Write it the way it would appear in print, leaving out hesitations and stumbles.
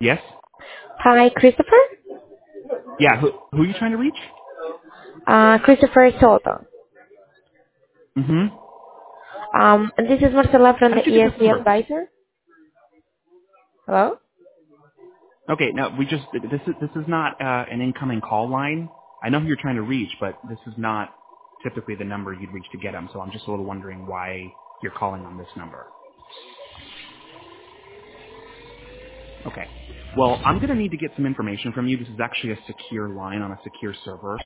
Yes? Hi, Christopher. Yeah, who are you trying to reach? Christopher Soto. Mm-hmm. This is Marcela from How the did you get this ESG number? Advisor. Hello? Okay, now this is not an incoming call line. I know who you're trying to reach, but this is not typically the number you'd reach to get them, so I'm just a little wondering why you're calling on this number. Okay. Well, I'm going to need to get some information from you. This is actually a secure line on a secure server.